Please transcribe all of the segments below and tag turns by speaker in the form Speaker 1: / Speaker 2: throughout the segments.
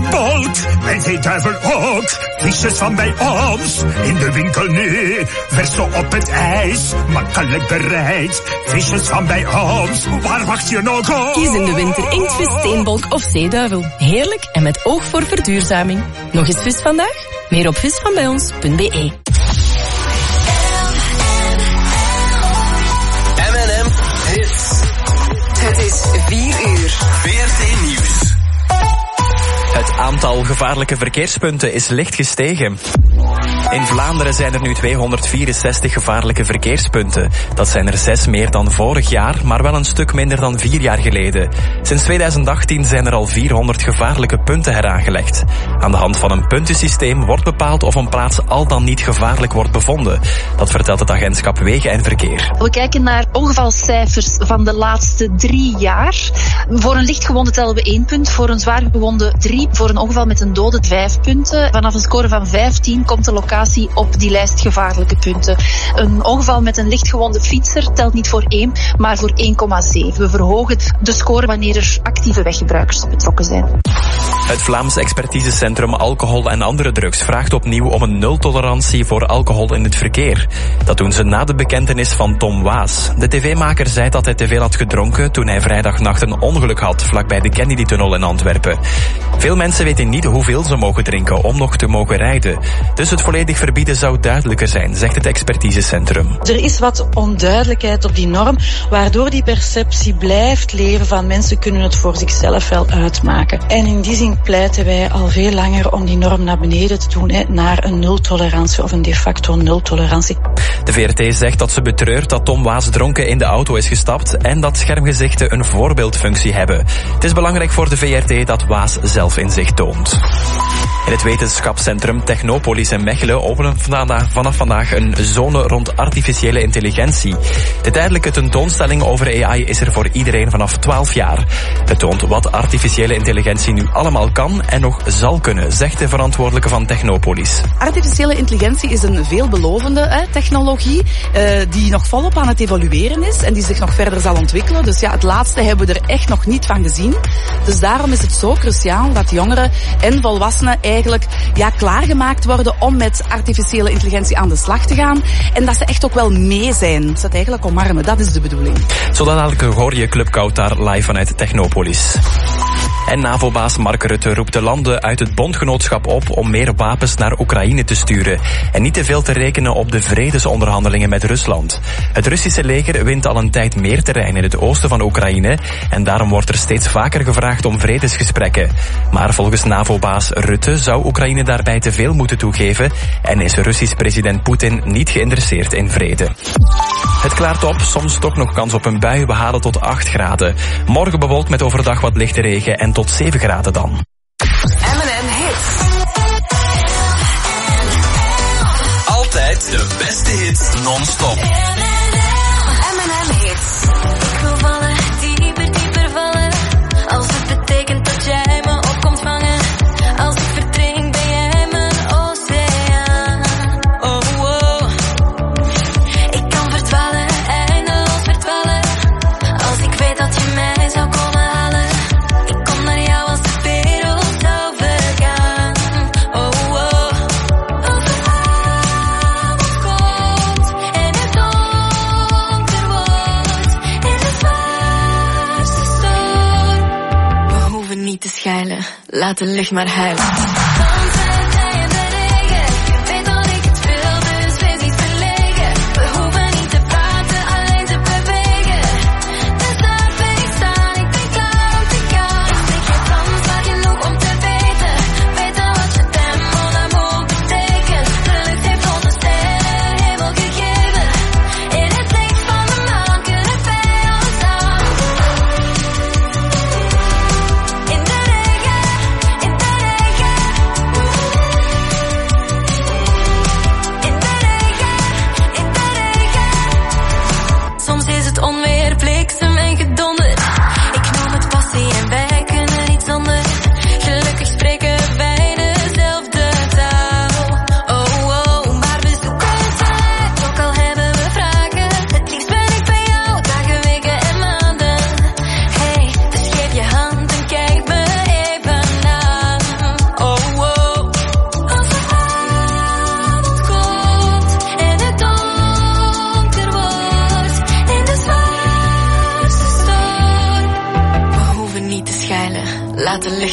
Speaker 1: Steenbok en Zeeduivel ook. Visjes van bij ons, in de winkel nu. Vers zo op het ijs, makkelijk bereid. Visjes van bij ons, waar wacht je nog op?
Speaker 2: Kies in de winter inktvis, steenbok of zeeduivel. Heerlijk en met oog voor verduurzaming. Nog eens vis vandaag? Meer op visvanbijons.be.
Speaker 3: M&M Hits.
Speaker 4: Het is 4 uur.
Speaker 3: VRT Nieuws.
Speaker 5: Het aantal gevaarlijke verkeerspunten is licht gestegen. In Vlaanderen zijn er nu 264 gevaarlijke verkeerspunten. Dat zijn er 6 meer dan vorig jaar, maar wel een stuk minder dan 4 jaar geleden. Sinds 2018 zijn er al 400 gevaarlijke punten heraangelegd. Aan de hand van een puntensysteem wordt bepaald of een plaats al dan niet gevaarlijk wordt bevonden. Dat vertelt het agentschap Wegen en Verkeer.
Speaker 6: We kijken naar ongevalcijfers van de laatste 3 jaar. Voor een lichtgewonde tellen we 1 punt, voor een zwaargewonde 3, voor een ongeval met een dode 5 punten. Vanaf een score van 15 komt de locatie op die lijst gevaarlijke punten. Een ongeval met een lichtgewonde fietser telt niet voor 1, maar voor 1,7. We verhogen de score wanneer er actieve weggebruikers betrokken zijn.
Speaker 5: Het Vlaams expertisecentrum Alcohol en andere drugs vraagt opnieuw om een nultolerantie voor alcohol in het verkeer. Dat doen ze na de bekentenis van Tom Waas. De tv-maker zei dat hij te veel had gedronken toen hij vrijdagnacht een ongeluk had vlakbij de Kennedy-tunnel in Antwerpen. Veel mensen weten niet hoeveel ze mogen drinken om nog te mogen rijden. Dus het volledig verbieden zou duidelijker zijn, zegt het expertisecentrum.
Speaker 7: Er is wat onduidelijkheid op die norm, waardoor die perceptie blijft leven van mensen kunnen het voor zichzelf wel uitmaken. En in die zin pleiten wij al veel langer om die norm naar beneden te doen, naar een nultolerantie of een de facto nultolerantie.
Speaker 5: De VRT zegt dat ze betreurt dat Tom Waas dronken in de auto is gestapt en dat schermgezichten een voorbeeldfunctie hebben. Het is belangrijk voor de VRT dat Waas zelfinzicht toont. In het wetenschapscentrum Technopolis in Mechelen openen vanaf vandaag een zone rond artificiële intelligentie. De tijdelijke tentoonstelling over AI is er voor iedereen vanaf 12 jaar. Het toont wat artificiële intelligentie nu allemaal kan en nog zal kunnen, zegt de verantwoordelijke van Technopolis.
Speaker 8: Artificiële intelligentie is een veelbelovende technologie die nog volop aan het evolueren is en die zich nog verder zal ontwikkelen. Dus ja, het laatste hebben we er echt nog niet van gezien. Dus daarom is het zo cruciaal dat jongeren en volwassenen eigenlijk klaargemaakt worden om met artificiële intelligentie aan de slag te gaan. En dat ze echt ook wel mee zijn. Dat ze het eigenlijk omarmen, dat is de bedoeling.
Speaker 5: Zo dadelijk hoor je Club Kautar live vanuit Technopolis. En NAVO-baas Mark Rutte roept de landen uit het bondgenootschap op om meer wapens naar Oekraïne te sturen en niet te veel te rekenen op de vredesonderhandelingen met Rusland. Het Russische leger wint al een tijd meer terrein in het oosten van Oekraïne en daarom wordt er steeds vaker gevraagd om vredesgesprekken. Maar volgens NAVO-baas Rutte zou Oekraïne daarbij te veel moeten toegeven en is Russisch president Poetin niet geïnteresseerd in vrede. Het klaart op, soms toch nog kans op een bui. We halen tot 8 graden. Morgen bewolkt met overdag wat lichte regen en tot 7 graden dan.
Speaker 4: M&M Hits.
Speaker 3: Altijd de beste hits non-stop.
Speaker 4: M&M Hits. Ik wil vallen, dieper, dieper vallen. Als het betekent dat jij me op komt vangen. Als ik verdrink ben jij mijn oceaan. Oh, oh. Ik kan verdwalen, eindeloos verdwalen. Als ik weet dat je mij zou komen halen. Ik kom naar jou als de wereld zou vergaan. Oh, oh. Als de avond komt en het donker wordt. In de zwaarste storm. We hoeven niet te schijlen, laat de lucht maar huilen.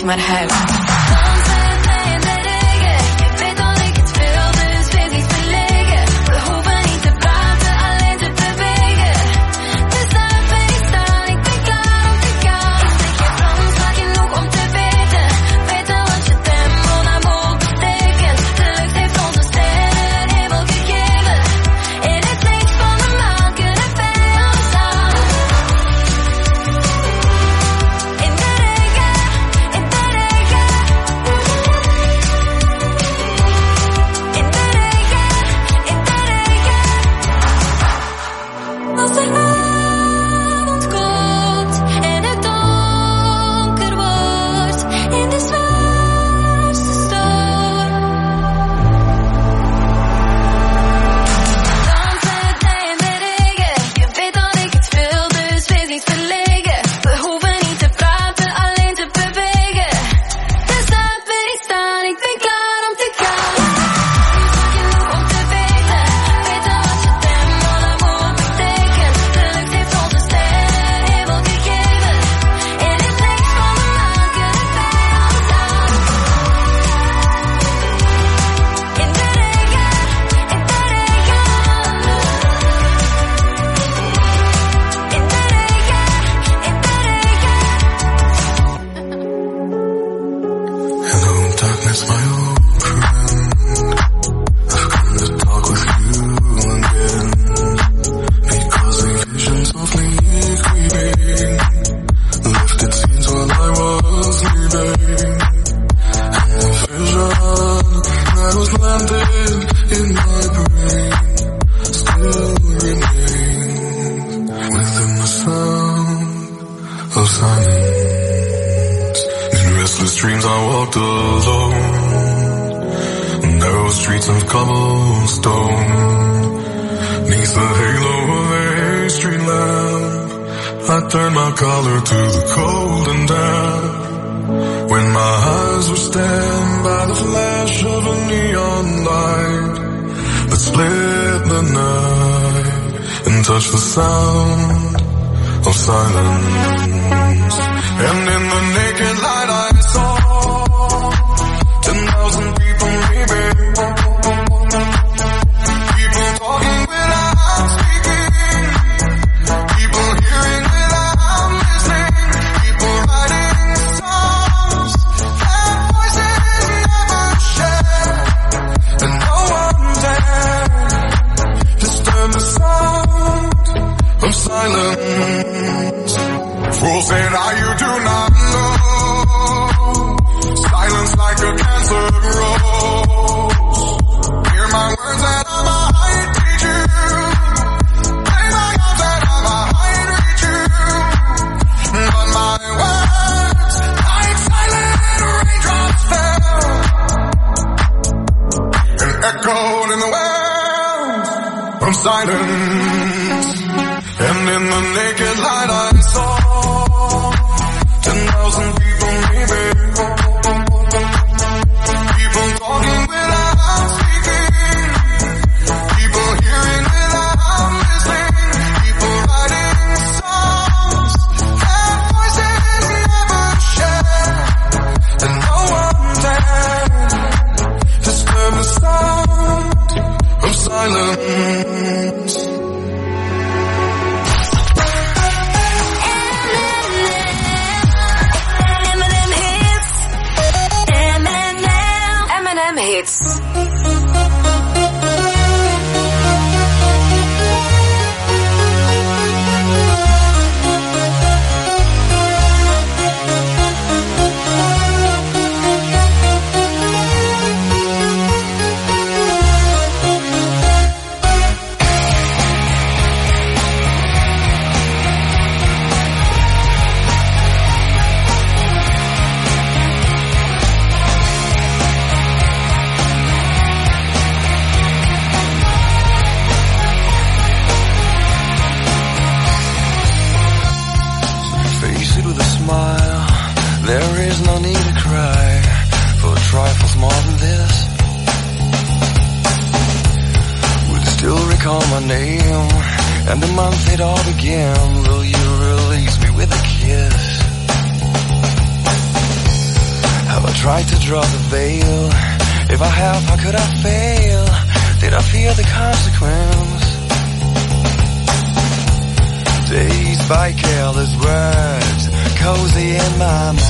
Speaker 4: maar huil. Dansen bij in de regen, je weet dat ik het wil, dus wees niet verlegen. We hoeven niet te praten, alleen te bewegen. Dus daar ben ik staan, ik ben klaar om te gaan. Ik zeg je Frans, vaak genoeg om te weten. Weten wat je t'aime, mon amour betekent. De lucht heeft onze sterren en hemel gegeven. In het licht van de maan kunnen wij ons aan. In de regen, in de regen. In de regen, in de regen. Als er avond komt en het donker wordt in de zwaarste storm. Dansen wij in de regen, je weet dat ik het wil, dus wees niet verlegen. We hoeven niet te praten, alleen te bewegen. Dus daar ben ik staan, ik ben klaar om te gaan. Vaak genoeg om te weten, weten wat je t'aime, mon amour betekent. De lucht heeft onze sterren en hemel gegeven. In het licht van de maan kunnen wij ons aan. In de regen, in de regen. In de regen, in de regen.
Speaker 9: Hello, darkness, my old friend. I've come to talk with you again. Because a vision softly creeping left its scenes while I was sleeping. And the vision that was planted in my brain still remains within the sound of silence. In restless dreams I walked alone, narrow streets of cobblestone. Neath the halo of a street lamp, I turned my collar to the cold and damp. When my eyes were stabbed by the flash of a neon light that split the night and touched the sound of silence. And in the naked light I saw 10,000 people maybe. People talking without speaking. People hearing without listening. People writing songs that voices never share. And no one dared disturb the sound of silence. Fools said, you do not know. Silence like a cancer grows. Hear my words that I might teach you. Play my arms that I might reach you. But my words, like silent raindrops fell and echoed in the wells of silence. And in the naked light I saw 10,000 people maybe. People talking without speaking. People hearing without listening. People writing songs that voices never share. And no one dared disturb the sound of silence.
Speaker 4: M&M hits.
Speaker 10: There is no need to cry for trifles more than this. Would still recall my name and the month it all began. Will you release me with a kiss? Have I tried to draw the veil? If I have, how could I fail? Did I fear the consequence? Dazed by careless words, cozy in my mind.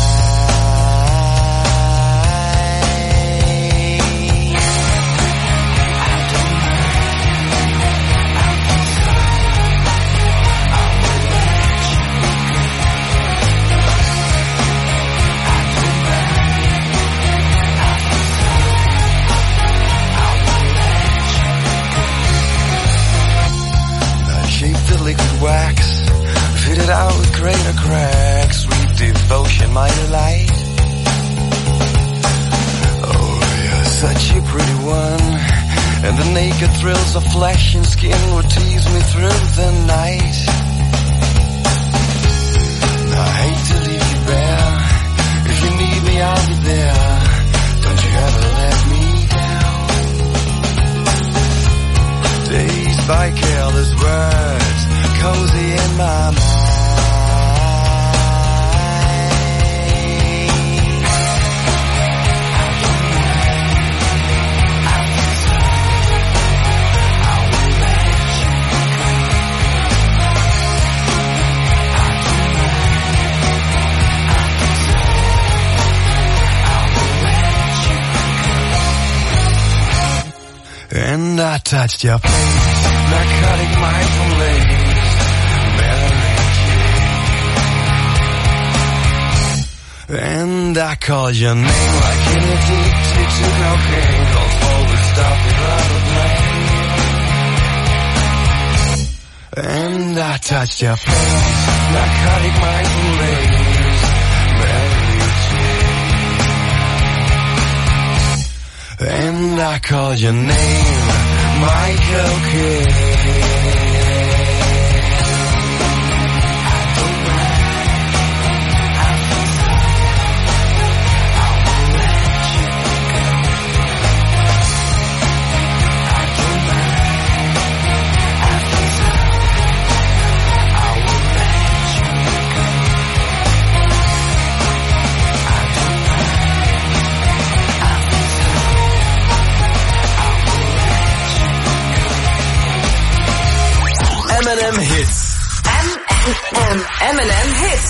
Speaker 10: Liquid wax, fitted out with greater cracks, sweet devotion, my delight. Oh, you're such a pretty one, and the naked thrills of flesh and skin would tease me through the night. I hate to leave you bare, if you need me I'll be there, don't you ever let me down. Dazed by careless words, cozy in my mind. And I touched your face, narcotic mindful lace. And I call your name like an addicted to cocaine. Don't forward, stop it, run away. And I touched your face, narcotic mindful lace, Mary Jane. And I call your name, Michael Kidd.
Speaker 3: M&M Hits.
Speaker 2: M&M Hits.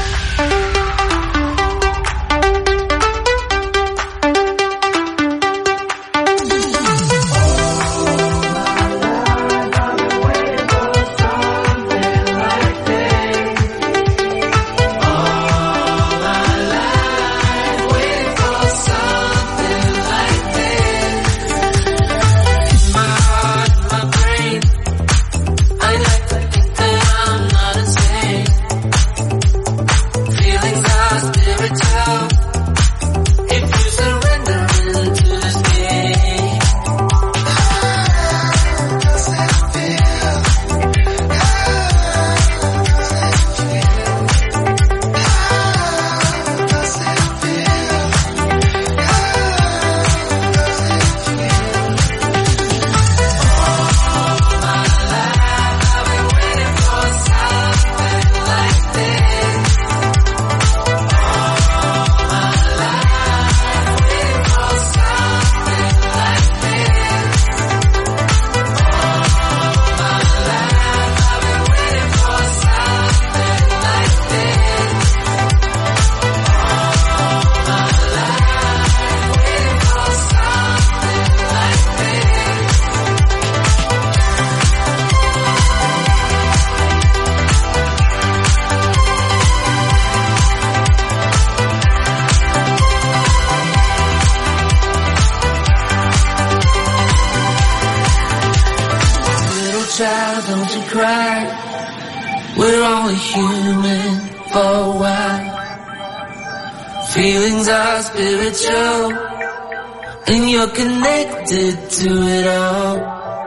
Speaker 11: child, don't you cry. We're only human for a while. Feelings are spiritual, and you're connected to it all.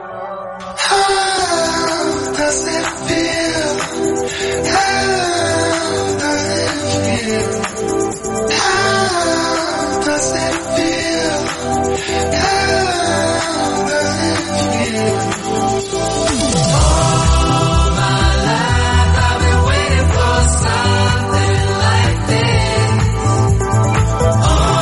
Speaker 11: How does it feel? How does it feel? How does it feel? How does it feel? All my life I've been waiting for something like this. All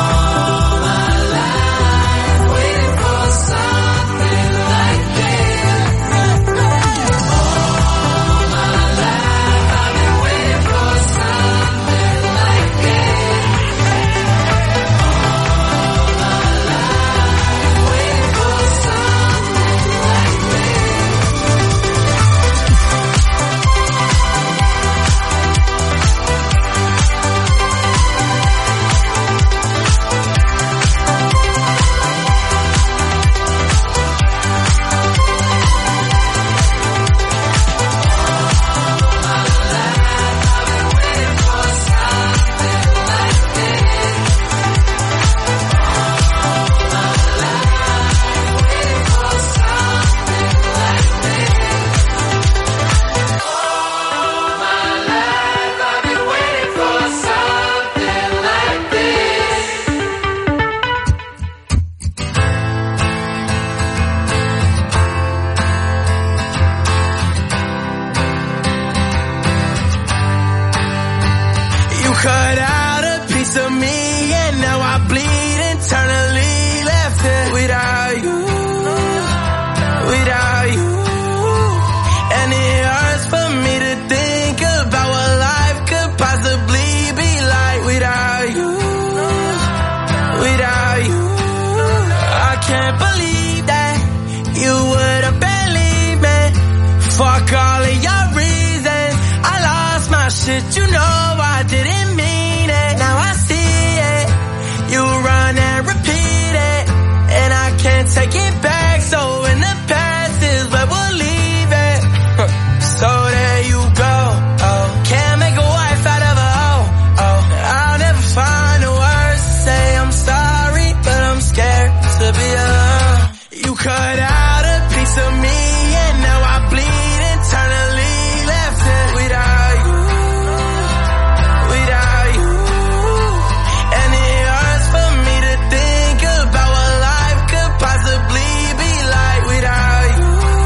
Speaker 11: Fuck all of your reasons. I lost my shit, you know I didn't mean it. Now I see it. You run and repeat it, and I can't take it back. So in the past is where we'll leave it. So there you go. Oh, can't make a wife out of a hoe. Oh, I'll never find the words to say I'm sorry, but I'm scared to be alone. You cut out a piece of me, and now I bleed internally. Left it without you, without you. And it hurts for me to think about what life could possibly be like without you,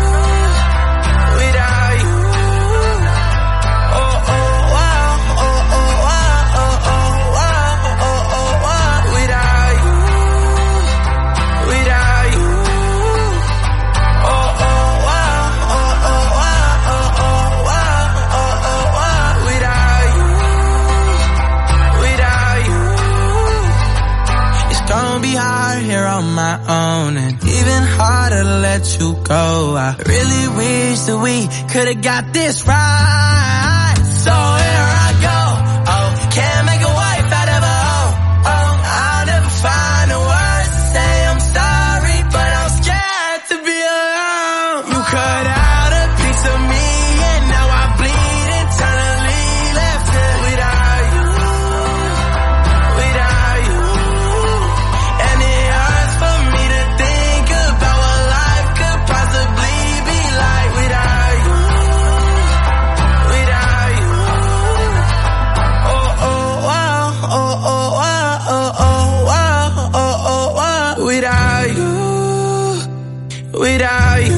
Speaker 11: without you. Oh, oh, wow, oh, oh, wow, oh, oh, wow, oh, oh, wow. Without you, without you. Oh, oh, wow, oh, oh, wow, oh, oh, wow, oh, oh, wow. Without you, without you. It's gonna be hard here on my own, and even harder to let you go. I really wish that we could've got this right. So here I go. Oh, can't make a wife out of a hoe. Oh, I'll never find the words to say I'm sorry, but I'm scared to be alone. You cut out a piece of me, and now I bleed internally. Left it without you, without you. And it hurts for me to think about what life could possibly be like without you, without you. Oh, oh, wow, oh, oh, wow, oh, oh, wow, oh, oh, wow. Without you, without you.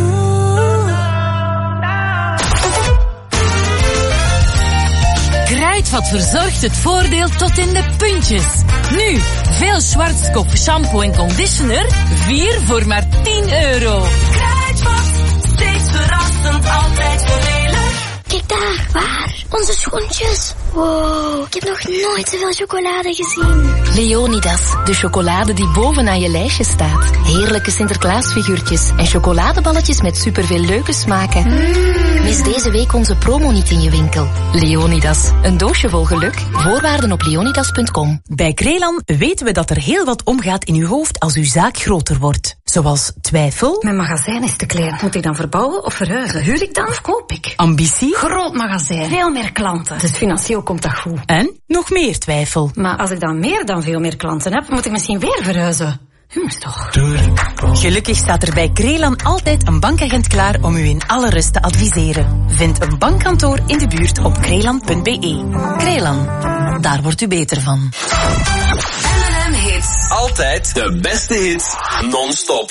Speaker 2: Kruidvat verzorgt het voordeel tot in de puntjes. Nu, veel Schwarzkopf shampoo en conditioner, 4 voor maar €10.
Speaker 4: Kruidvat, steeds verrassend, altijd voordelig. Kijk daar, waar? Onze schoentjes. Wow, ik heb nog nooit zoveel chocolade gezien.
Speaker 2: Leonidas, de chocolade die bovenaan je lijstje staat. Heerlijke Sinterklaasfiguurtjes en chocoladeballetjes met superveel leuke smaken. Mis deze week onze promo niet in je winkel. Leonidas, een doosje vol geluk. Voorwaarden op leonidas.com.
Speaker 12: Bij Krelan weten we dat er heel wat omgaat in uw hoofd als uw zaak groter wordt. Zoals twijfel.
Speaker 13: Mijn magazijn is te klein. Moet ik dan verbouwen of verhuizen? Huur ik dan of koop ik?
Speaker 12: Ambitie.
Speaker 13: Groot magazijn. Veel meer klanten. Dus financieel komt dat goed.
Speaker 12: En nog meer twijfel.
Speaker 13: Maar als ik dan meer dan veel meer klanten heb, moet ik misschien weer verhuizen. Jongens toch.
Speaker 12: Gelukkig staat er bij Krelan altijd een bankagent klaar om u in alle rust te adviseren. Vind een bankkantoor in de buurt op krelan.be. Krelan, daar wordt u beter van.
Speaker 3: M&M Hits. Altijd de beste hits, non-stop.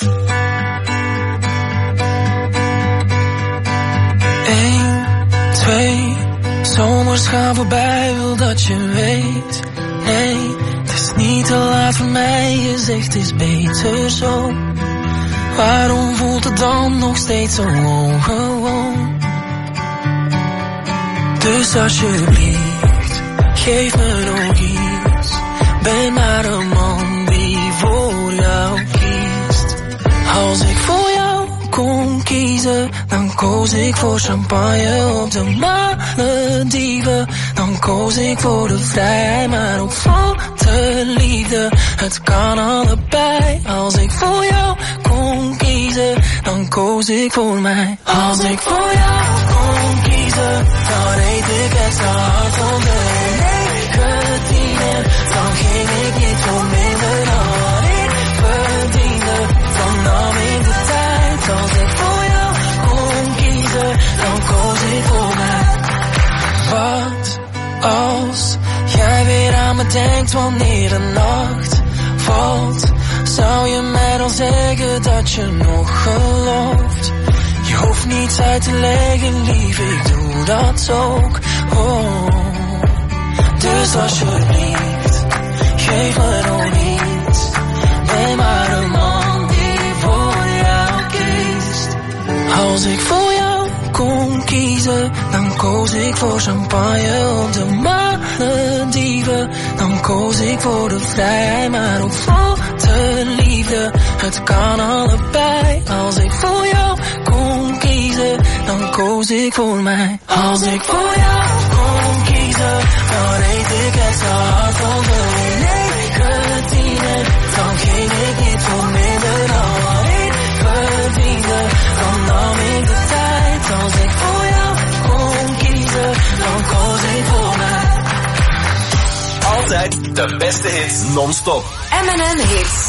Speaker 11: 1, 2, zomers gaan voorbij, wil dat je weet. Nee, het is niet te laat voor mij, je zegt het is beter zo. Waarom voelt het dan nog steeds zo ongewoon? Dus alsjeblieft, geef me nog iets. Ben maar een man die voor jou kiest. Als ik voor jou kon kiezen, dan koos ik voor champagne op de Malediven. Dan koos ik voor de vrijheid, maar ook voor de liefde. Het kan allebei. Als ik voor jou kon kiezen, dan koos ik voor mij. Als ik voor jou kon kiezen, dan eet ik extra hard van de nicotine. Dan ging ik niet voor minder dan wat ik verdiende. Dan nam ik de tijd. Als ik voor jou kon kiezen, dan koos ik voor mij. Wat als jij weer aan me denkt wanneer de nacht valt? Zou je mij dan zeggen dat je nog gelooft? Je hoeft niets uit te leggen, lief, ik doe dat ook. Oh. Dus alsjeblieft, geef me nog iets. Ben maar een man die voor jou kiest. Als ik voor jou kon kiezen, dan koos ik voor champagne op de Malediven. Dan koos ik voor de vrijheid, maar ook voor de liefde. Het kan allebei. Als ik voor jou kon kiezen, kiezen, dan koos ik voor mij. Als ik voor jou kon kiezen, dan reed ik extra hard van de negatieve. Dan ging ik niet voor minder dan wat ik verdiende. Dan nam ik de tijd. Als ik voor jou kon kiezen, dan koos ik voor mij.
Speaker 3: Altijd de beste hits non-stop.
Speaker 4: M&M Hits.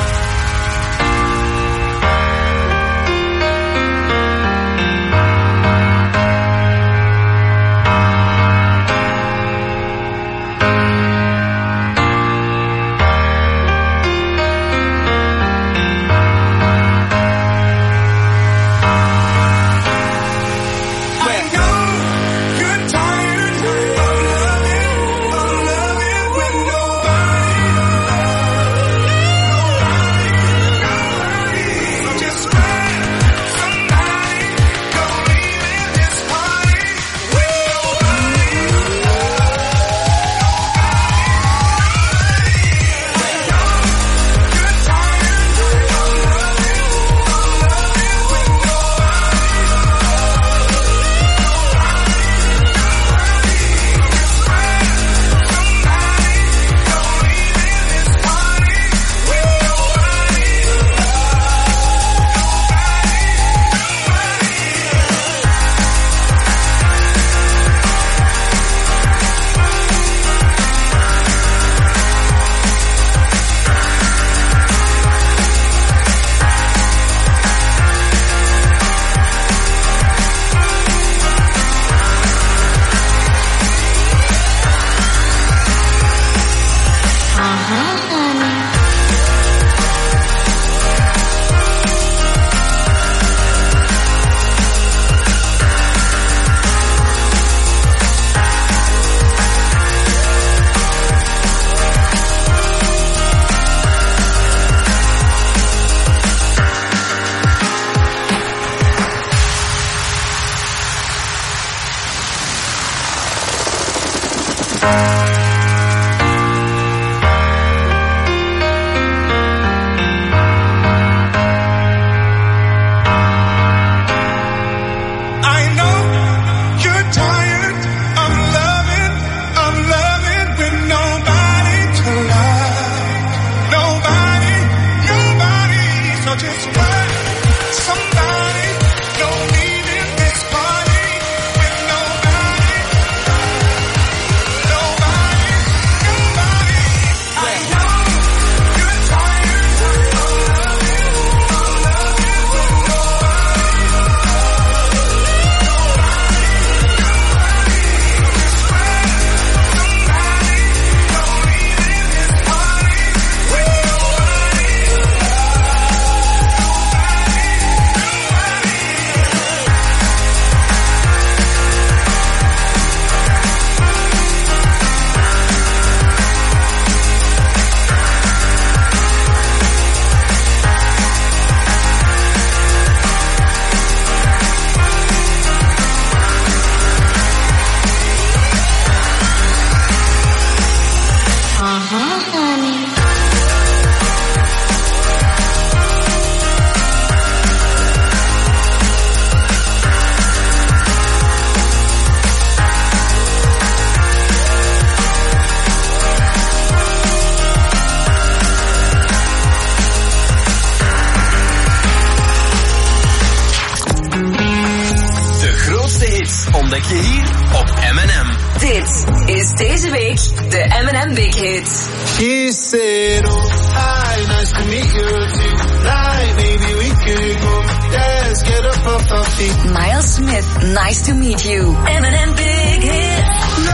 Speaker 3: ontdek je hier op M&M.
Speaker 4: Dit is deze week de M&M Big Hit.
Speaker 9: She said, oh, hi, nice to meet you tonight. Maybe we could go dance, get up off our feet.
Speaker 4: Miles Smith, nice to meet you. M&M Big Hit.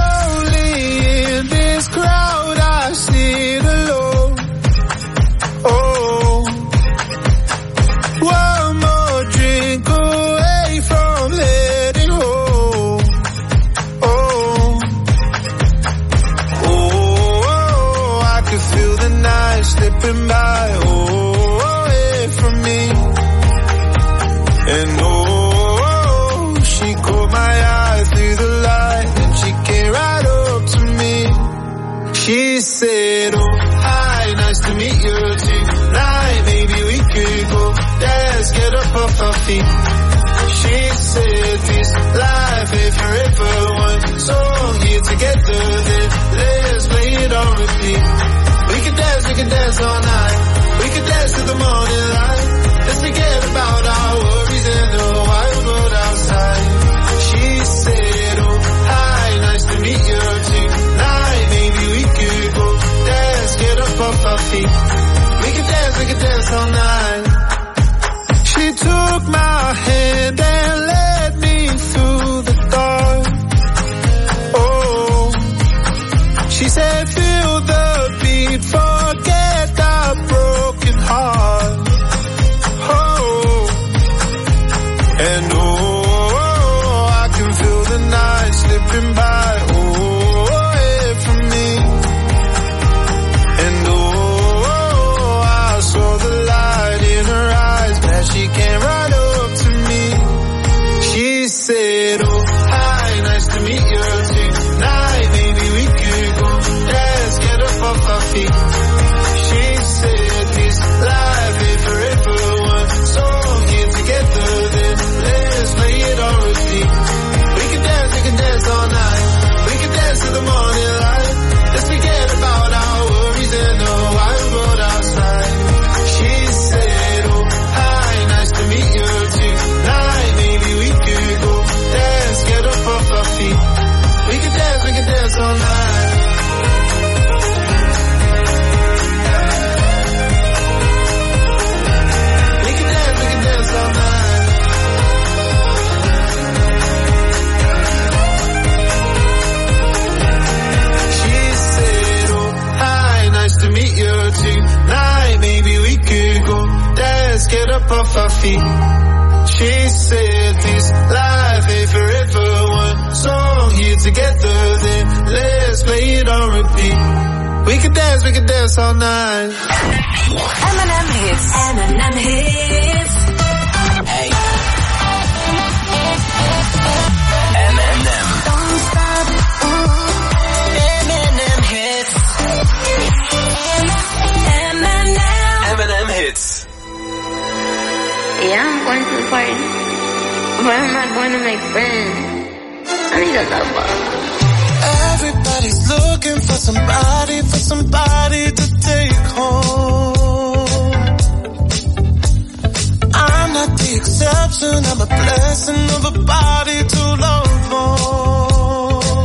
Speaker 9: Lonely in this crowd, I sit alone. Oh, one more drink away from letting go. Oh, I can feel the night slipping by. Oh, away from me. And oh, she caught my eye through the light, and she came right up to me. She said, oh, hi, nice to meet you tonight. Maybe we could go dance, get up off our feet. She said,
Speaker 11: repeat. She said this life ain't forever. One song here together, then let's play it on repeat. We could dance all night.
Speaker 4: M&M hits. M&M hits. Hey.
Speaker 3: M&M.
Speaker 4: Don't stop. M&M hits.
Speaker 3: M&M hits.
Speaker 14: Yeah, I'm going to the party, but I'm not going to make friends. I need a lover.
Speaker 11: Everybody's looking for somebody to take home. I'm not the exception, I'm a blessing of a body to love on.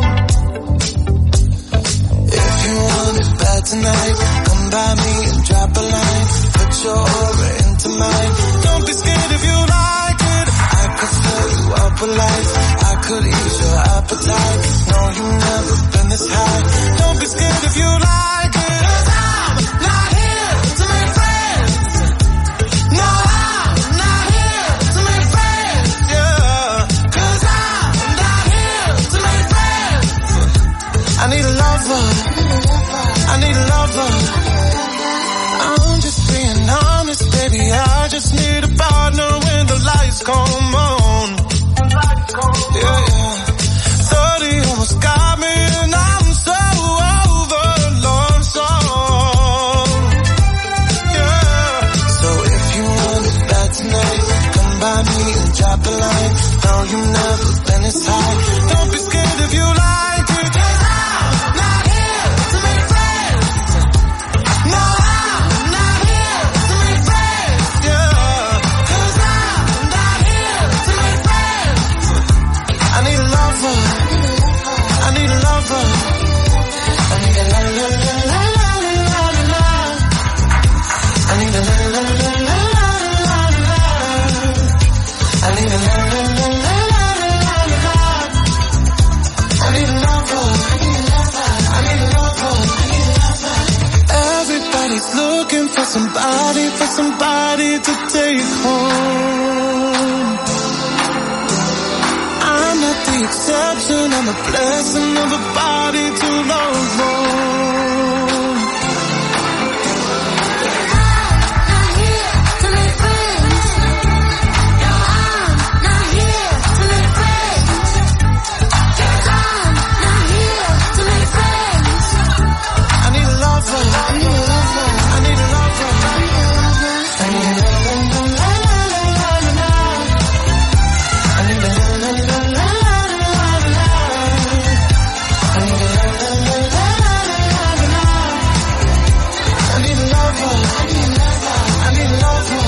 Speaker 11: If you want it bad tonight, come by me and drop a line. Put your aura into mine. Don't be scared if you like it. I could fill you up with life. I could ease your appetite. No, you've never been this high. Don't be scared if you like it. 'Cause I'm not here to make friends. No, I'm not here to make friends. Yeah. 'Cause I'm not here to make friends. I need a lover. I need a lover. I'm just being honest, baby. I just need a partner when the lights come on. Yeah, yeah. 30 almost got me and I'm so over lonesome. Yeah. So if you want it bad tonight, come by me and drop a line. No, you've never been this high. Don't be scared if you like it. 'Cause I'm not here to make friends. No, I'm not here to make friends. Yeah. 'Cause I'm not here to make friends. I need a lover. I need a lover. I need a la la la la la la la. I need a la la la la la la la. I need a la la la la la la. I need a lover. I need a lover. Everybody's looking for somebody to take home. I'm not the exception, I'm a blessing of a body to love on.
Speaker 4: Not here to make friends. No, I'm not here to make friends. 'Cause I'm not here to make friends.
Speaker 11: I need a lover. I need a lover. I need a lover. I need a la la la la la la la. I need a la la la la la la. I need a la la la la la la. I need a lover. I need a lover. I need a lover.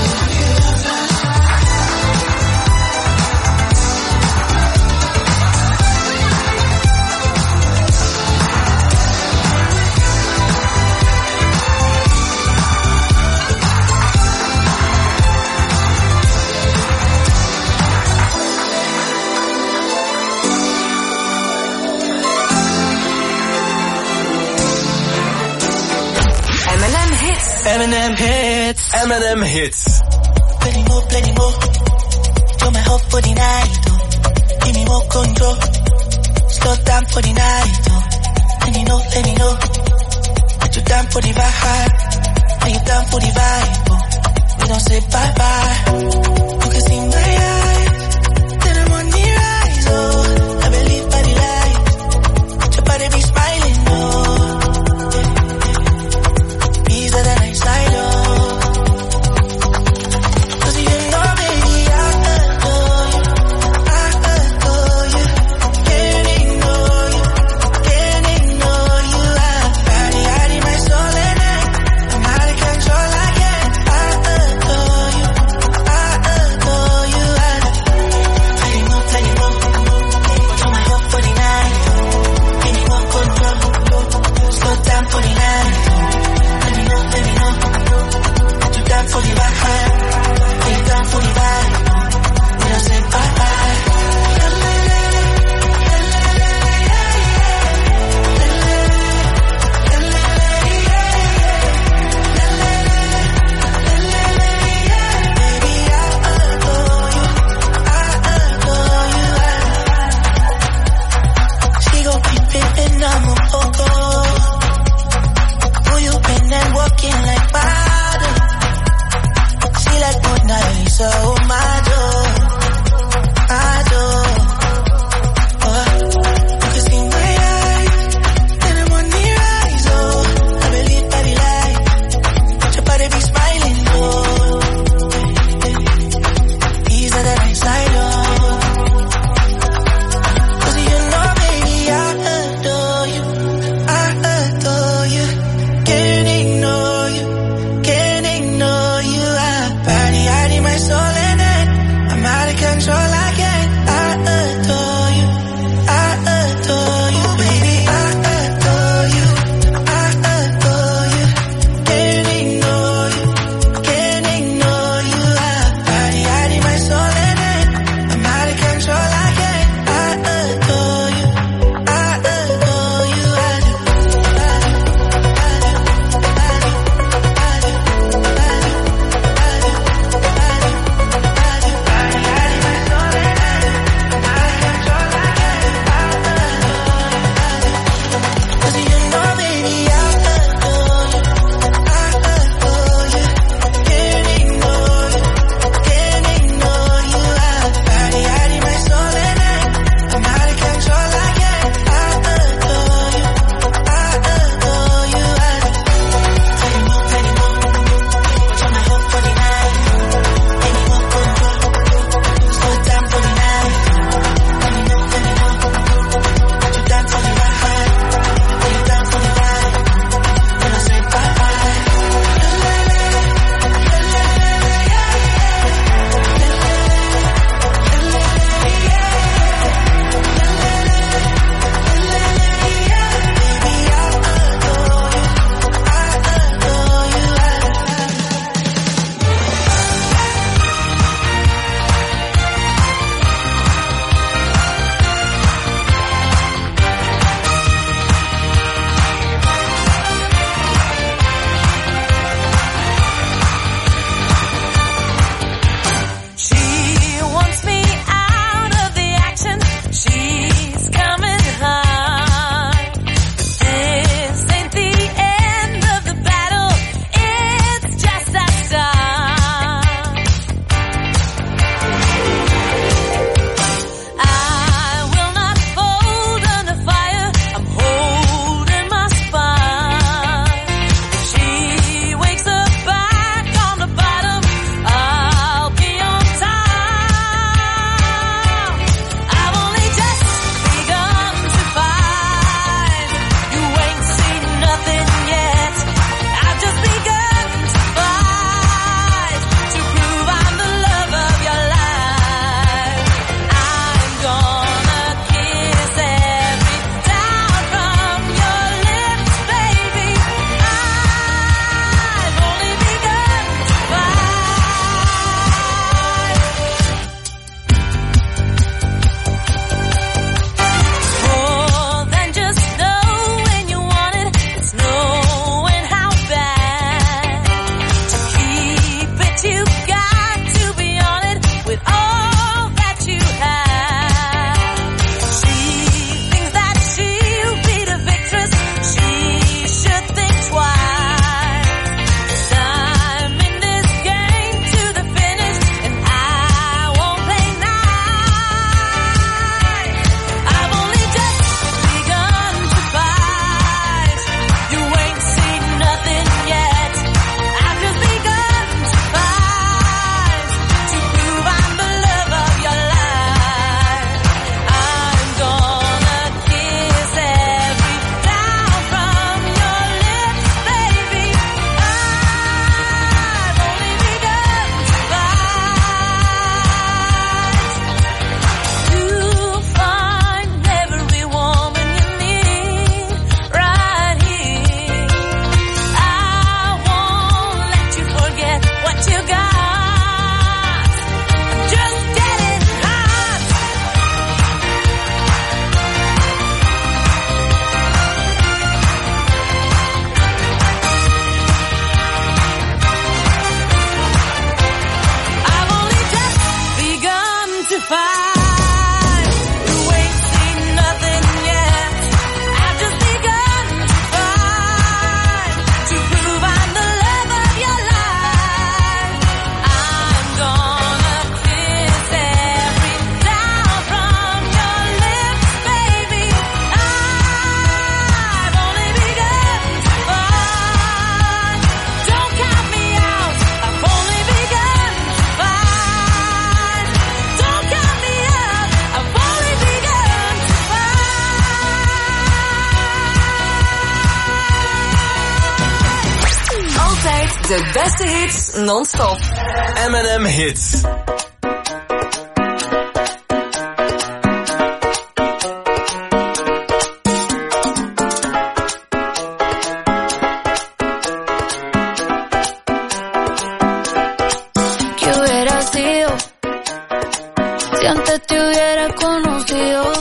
Speaker 4: M&M hits.
Speaker 3: M&M hits. M&M hits.
Speaker 15: Plenty more. You're my hope for the night, oh. Give me more control. Slow down for the night, oh. Let me know. That you down for the vibe. Are you down for the vibe, oh. We don't say bye-bye. You can see my eyes. Then I'm on the rise, oh. I believe by the light. Your body be smiling, oh. Easier than I slide, oh.
Speaker 16: De beste hits non-stop.
Speaker 3: M&M Hits.
Speaker 4: ¿Qué hubiera sido si antes te hubiera conocido?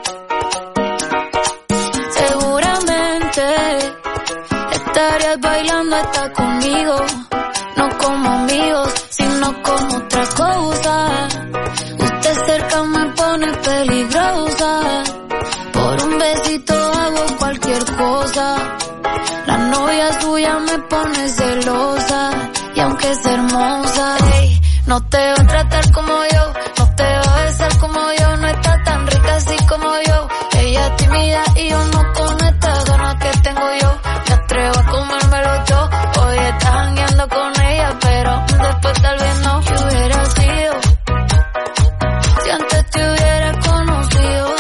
Speaker 4: Seguramente estarías bailando hasta conmigo, no como amigos, sino como otra cosa. Usted cerca me pone peligrosa, por un besito hago cualquier cosa. La novia suya me pone celosa, y aunque es hermosa, ey, no te va a tratar como yo, no te va a besar como yo, no está tan rica así como yo. Ella es tímida y yo no con estas ganas que tengo yo. Me atrevo a comérmelo yo, hoy estás jangueando con ella, pero después tal vez no. ¿Qué hubiera sido si antes te hubiera conocido?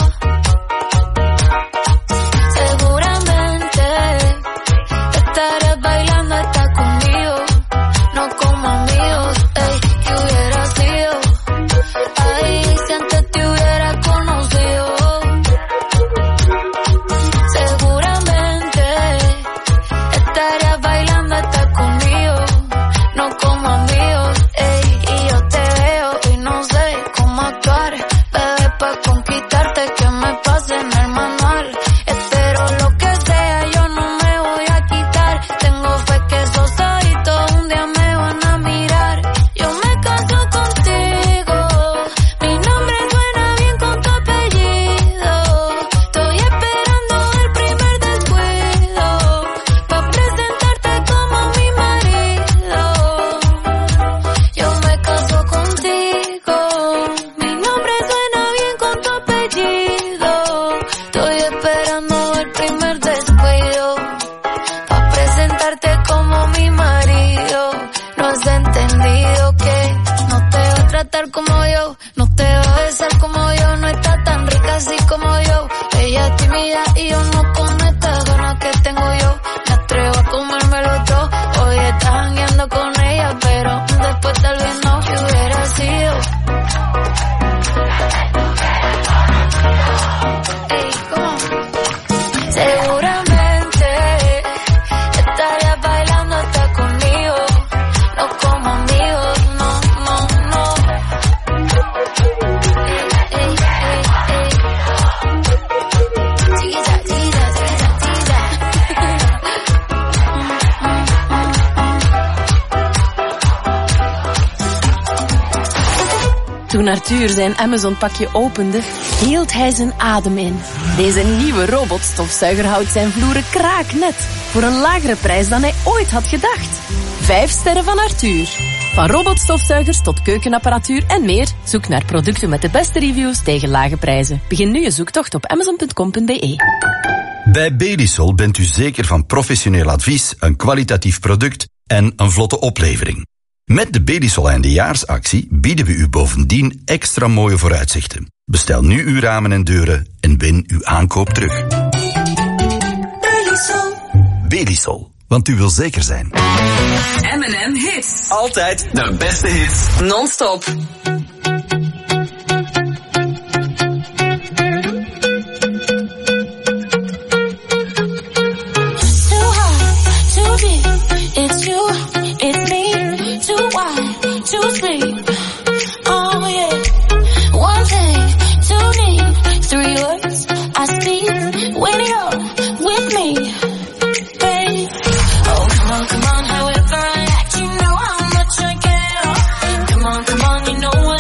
Speaker 4: Seguramente estarías bailando hasta conmigo, no como amigos, ey. ¿Qué hubiera sido? Ay, si antes te hubiera conocido. Seguramente estarías bailando hasta conmigo, no como amigos, ey. Y yo te veo y no sé cómo actuar, bebé, pa' conquistarte que me pase en el manual. Espero lo que sea, yo no me voy a quitar. Tengo fe que esos ojitos un día me van a mirar. Yo me caso contigo, mi nombre suena bien con tu apellido. Estoy esperando el primer descuido, pa' presentarte como mi marido. Yo me caso contigo, mi nombre suena bien con tu apellido. Estoy esperando el primer descuido, pa' presentarte como mi marido. No has entendido que no te va a tratar como yo, no te va a besar como yo, no está tan rica así como yo. Ella es tímida y yo no con estas ganas que tengo yo. Me atrevo a comérmelo todo, hoy estás jangueando con ella, pero después tal vez no. ¿Qué hubiera sido? Ey, ¿cómo? Seguramente estarías bailando hasta conmigo, no como amigos, no, no, no. Ey, ey, ey, ey. Chiquita, chiquita, chiquita,
Speaker 12: Toen Arthur zijn Amazon-pakje opende, hield hij zijn adem in. Deze nieuwe robotstofzuiger houdt zijn vloeren kraaknet, voor een lagere prijs dan hij ooit had gedacht. 5 sterren van Arthur. Van robotstofzuigers tot keukenapparatuur en meer, zoek naar producten met de beste reviews tegen lage prijzen. Begin nu je zoektocht op amazon.com.be.
Speaker 17: Bij Belisol bent u zeker van professioneel advies, een kwalitatief product en een vlotte oplevering. Met de Belisol eindejaarsactie bieden we u bovendien extra mooie vooruitzichten. Bestel nu uw ramen en deuren en win uw aankoop terug. Belisol, want u wil zeker zijn.
Speaker 16: M&M Hits.
Speaker 3: Altijd de beste hits.
Speaker 16: Non-stop.
Speaker 4: Too high, too deep, it's you, it's me, too wide, too sleep. Oh yeah, one thing, two need, 3 words I speak when you're with me, babe. Oh come on, however I act, you know how much I care. Come on, you know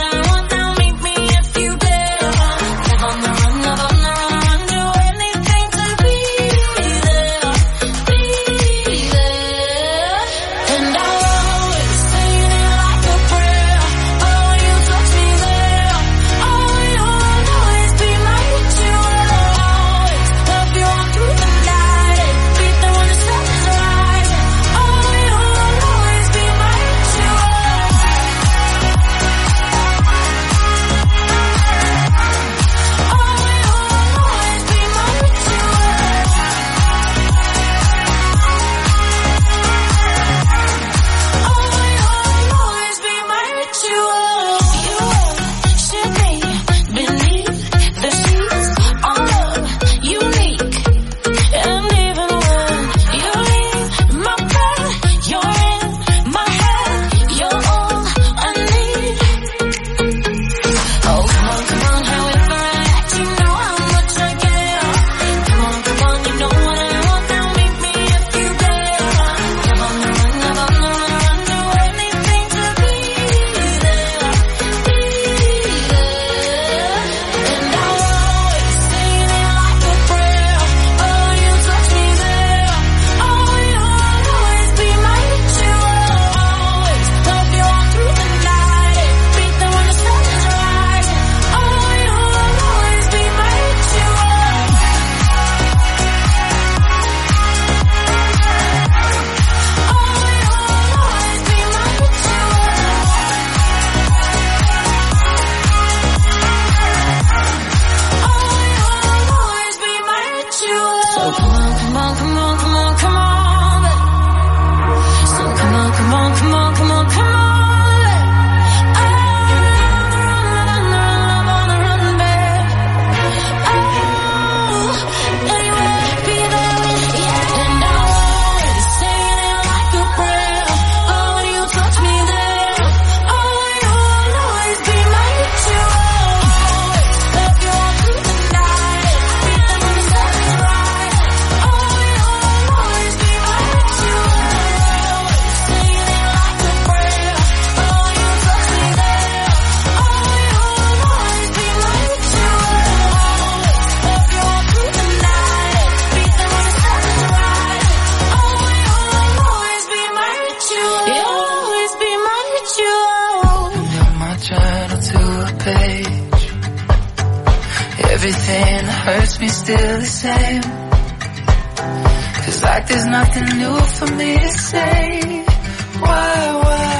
Speaker 11: and it hurts me still the same. Cause like there's nothing new for me to say. Why?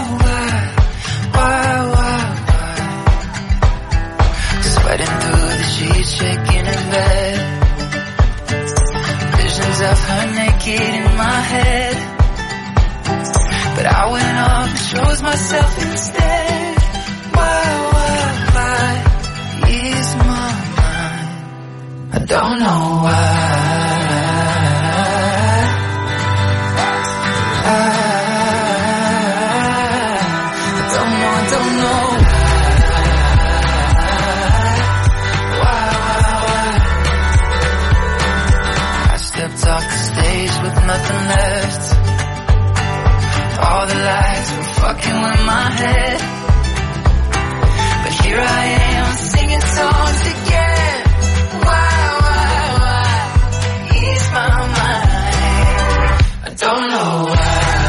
Speaker 11: Sweating through the sheets, shaking in bed. Visions of her naked in my head. But I went off and chose myself instead. Why is my mind? I don't know why. I don't know. I stepped off the stage with nothing left. All the lights were fucking with my head. But here I am singing songs again. Why ease my mind? I don't know why.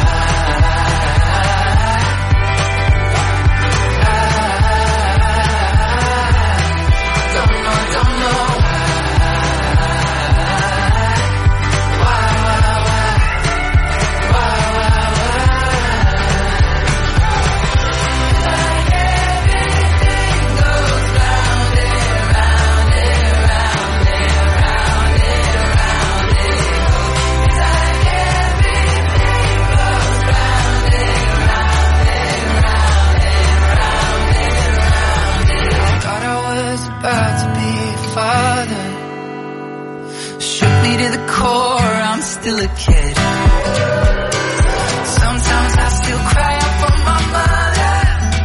Speaker 11: Still a kid. Sometimes I still cry out for my mother.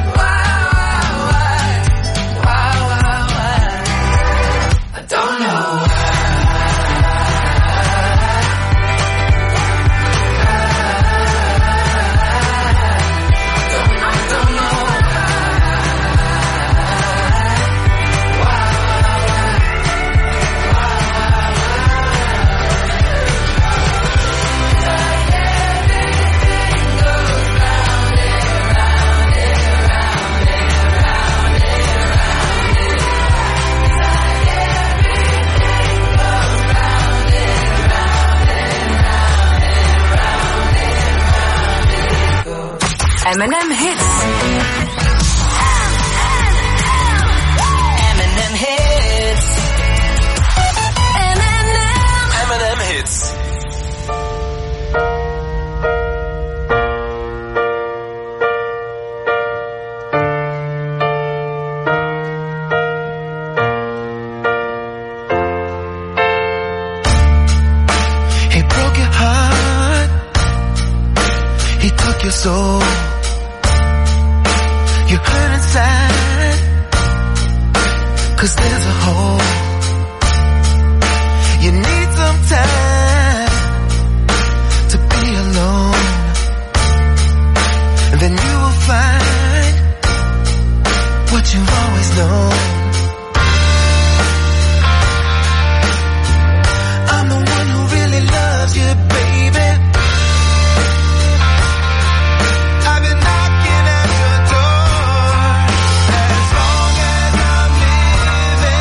Speaker 11: Why? I don't know
Speaker 16: M&M Hits.
Speaker 11: M&M Hits.
Speaker 3: M&M Hits.
Speaker 11: He broke your heart. He took your soul. You hurt inside, 'cause there's a hole. You need some time to be alone, and then you will find what you've always known. I'm the one who really loves you, baby. I've been knocking at your door. As long as I'm living,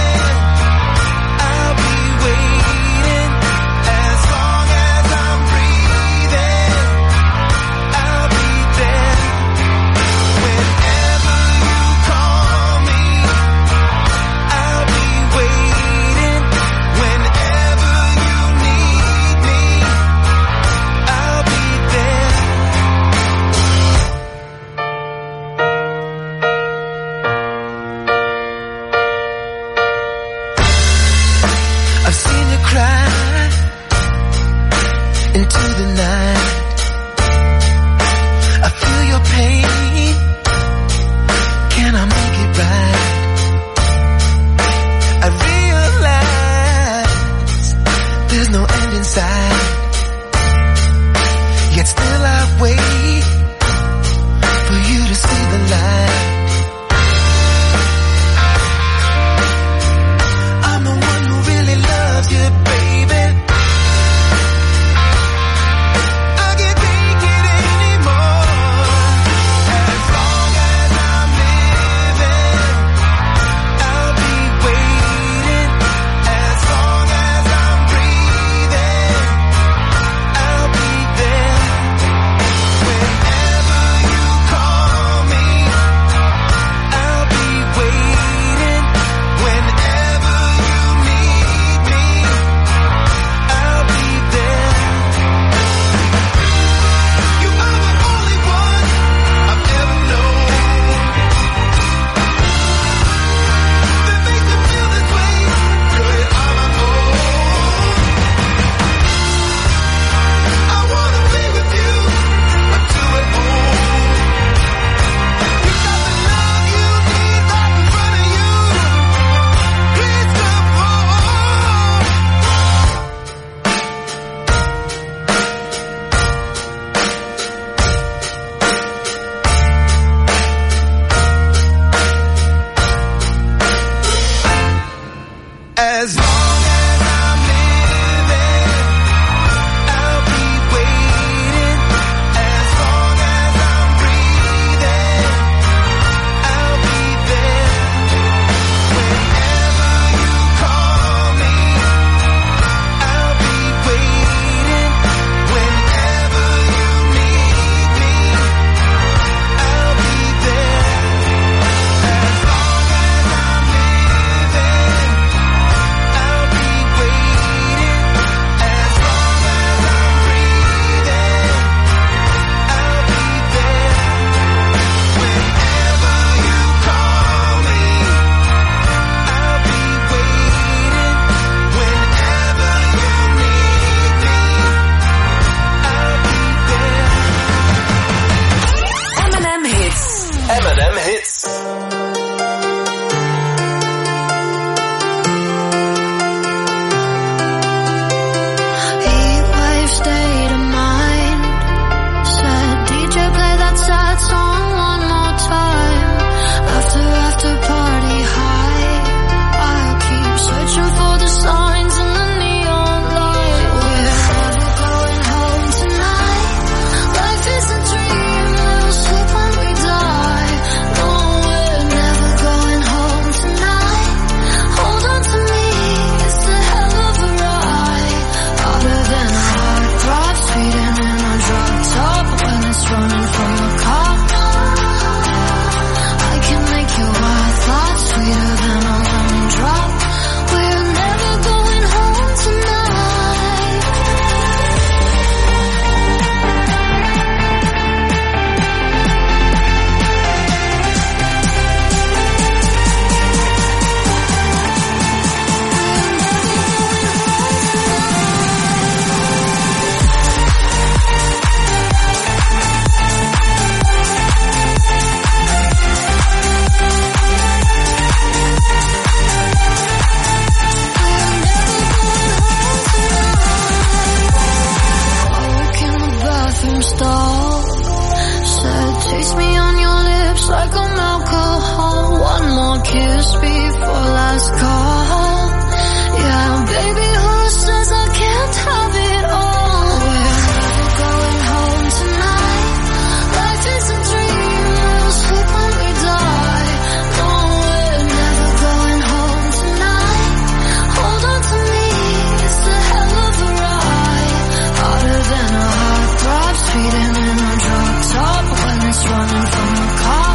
Speaker 4: this before last call. Yeah, baby, who says I can't have it all? We're never going home tonight. Life is a dream, we'll sleep when we die. No, we're never going home tonight. Hold on to me, it's a hell of a ride. Harder than a heartthrob, speeding in a drop top when it's running from a cop.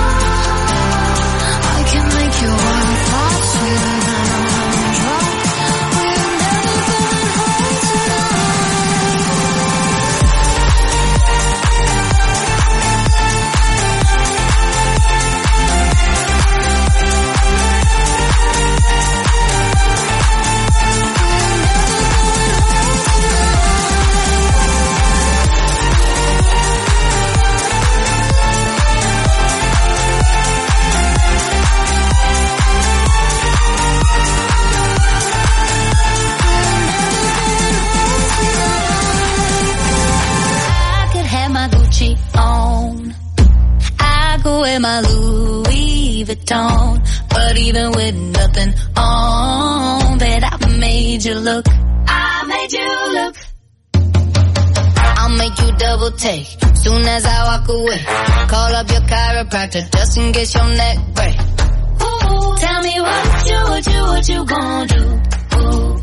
Speaker 4: I can make your heart pop, sweeter than a lemon drop. We're never going home tonight. I could have my Gucci on. I go wear my Louis Vuitton. But even with nothing on, bet I made you look. I made you look. I'll make you double take soon as I walk away. Call up your chiropractor just in case your neck break. Ooh, tell me what you gonna do? Ooh.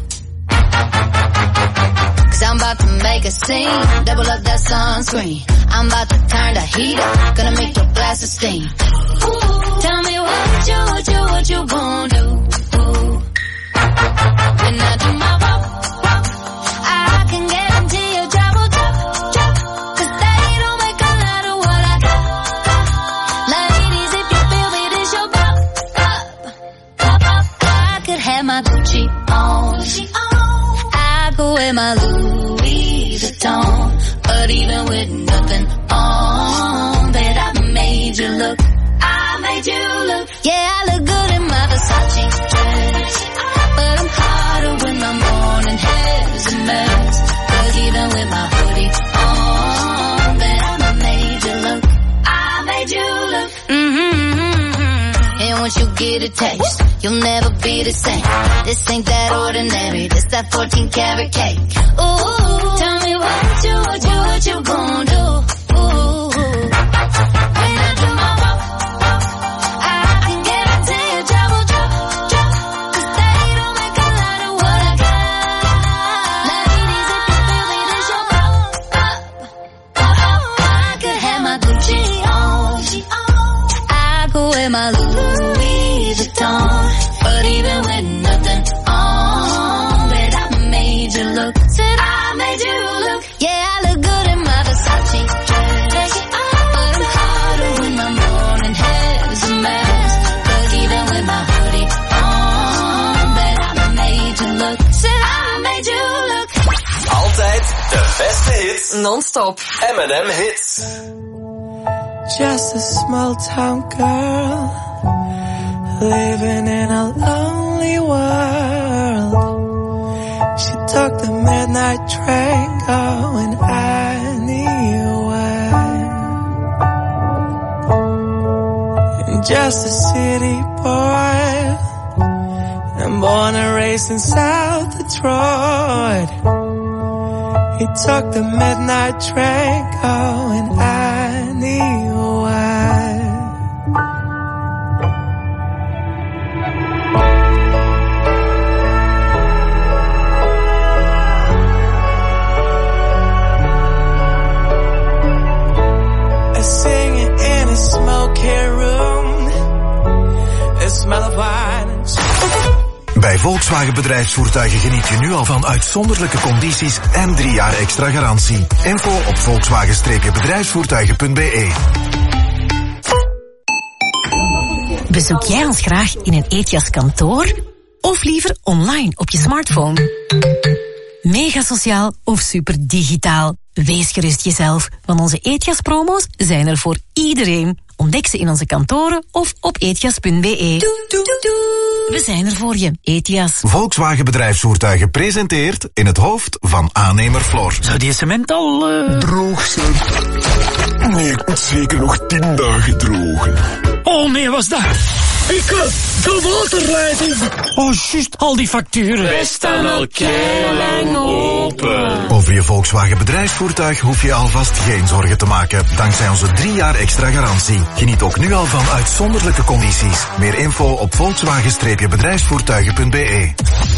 Speaker 4: Cause I'm about to make a scene, double up that sunscreen. I'm about to turn the heat up, gonna make your glasses steam. Ooh, tell me what you gonna do? Ooh. When I do my walk, I can guarantee your job will drop. Cause they don't make a lot of what I got. Ladies, if you feel me, this your pop. I could have my Gucci on. I go wear my Louis Vuitton. But even with nothing on, bet I made you look. I made you look. Yeah, I look good in my Versace dress. But I'm hotter when my morning hair's a mess. Cause even with my hoodie on, bet I made you look. I made you look. And once you get a taste, you'll never be the same. This ain't that ordinary, this that 14 karat cake. Ooh, tell me what you gonna do? Ooh, when I do my walk, I can guarantee your job will drop. Cause they don't make a lot of what I got. Ladies, if you feel me, this your pop. I could have my Gucci on. I go wear my Louis Vuitton. But even with nothing on, bet I made you look. Said I made you look. Yeah, I look good in my Versace dress. But I'm hotter when my morning hair's a mess. Cause even with my hoodie on, bet I made you look. Said I made you look.
Speaker 3: Altijd de beste hits. Non-stop. M&M Hits.
Speaker 11: Just a small town girl, living in a lonely world. She took the midnight train going anywhere. And just a city boy, and born and raised in South Detroit. He took the midnight train going anywhere. Singing in a smoky room, a smell of wine and
Speaker 18: Bij Volkswagen Bedrijfsvoertuigen geniet je nu al van uitzonderlijke condities en 3 jaar extra garantie. Info op volkswagen-bedrijfsvoertuigen.be.
Speaker 12: Bezoek jij ons graag in een Ethias kantoor? Of liever online op je smartphone? Mega sociaal of super digitaal? Wees gerust jezelf, want onze Ethias-promo's zijn er voor iedereen. Ontdek ze in onze kantoren of op ethias.be. We zijn er voor je, Ethias.
Speaker 18: Volkswagen Bedrijfsvoertuigen presenteert in het hoofd van aannemer Floor.
Speaker 19: Zou die cement al
Speaker 20: droog zijn? Nee, ik moet zeker nog 10 dagen drogen.
Speaker 19: Oh nee, was dat? De waterleiding. Oh, juist, al die facturen.
Speaker 11: Wij staan al keilang open.
Speaker 18: Over je Volkswagen bedrijfsvoertuig hoef je alvast geen zorgen te maken. Dankzij onze 3 jaar extra garantie. Geniet ook nu al van uitzonderlijke condities. Meer info op volkswagen-bedrijfsvoertuigen.be.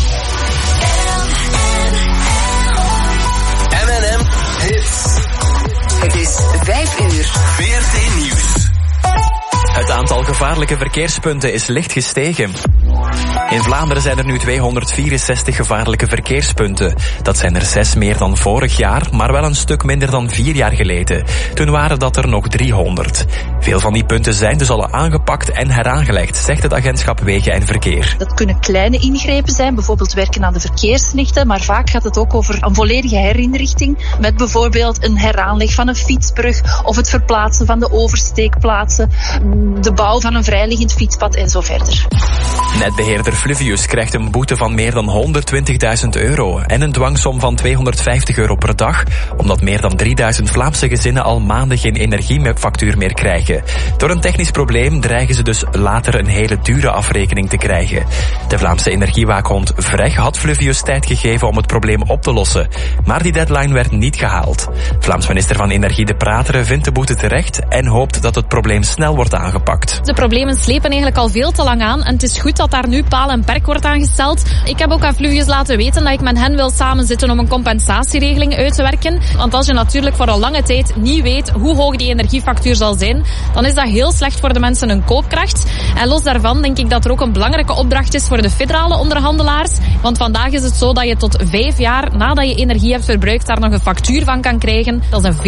Speaker 3: M&M Hits.
Speaker 16: Het is 5 uur.
Speaker 3: VRT Nieuws.
Speaker 5: Het aantal gevaarlijke verkeerspunten is licht gestegen. In Vlaanderen zijn er nu 264 gevaarlijke verkeerspunten. Dat zijn er 6 meer dan vorig jaar, maar wel een stuk minder dan 4 jaar geleden. Toen waren dat er nog 300. Veel van die punten zijn dus al aangepakt en heraangelegd, zegt het agentschap Wegen en Verkeer.
Speaker 6: Dat kunnen kleine ingrepen zijn, bijvoorbeeld werken aan de verkeerslichten, maar vaak gaat het ook over een volledige herinrichting, met bijvoorbeeld een heraanleg van een fietsbrug of het verplaatsen van de oversteekplaatsen, de bouw van een vrijliggend fietspad en zo verder.
Speaker 5: Netbeheerder Fluvius krijgt een boete van meer dan €120.000 en een dwangsom van €250 per dag, omdat meer dan 3000 Vlaamse gezinnen al maanden geen energiefactuur meer krijgen. Door een technisch probleem dreigen ze dus later een hele dure afrekening te krijgen. De Vlaamse energiewaakhond VREG had Fluvius tijd gegeven om het probleem op te lossen, maar die deadline werd niet gehaald. Vlaams minister van Energie De Prateren vindt de boete terecht en hoopt dat het probleem snel wordt aangepakt.
Speaker 20: De problemen slepen eigenlijk al veel te lang aan en het is goed dat daar nu paal en perk wordt aangesteld. Ik heb ook aan Fluvius laten weten dat ik met hen wil samenzitten om een compensatieregeling uit te werken. Want als je natuurlijk voor een lange tijd niet weet hoe hoog die energiefactuur zal zijn, dan is dat heel slecht voor de mensen hun koopkracht. En los daarvan denk ik dat er ook een belangrijke opdracht is voor de federale onderhandelaars. Want vandaag is het zo dat je tot 5 jaar nadat je energie hebt verbruikt daar nog een factuur van kan krijgen. Dat is een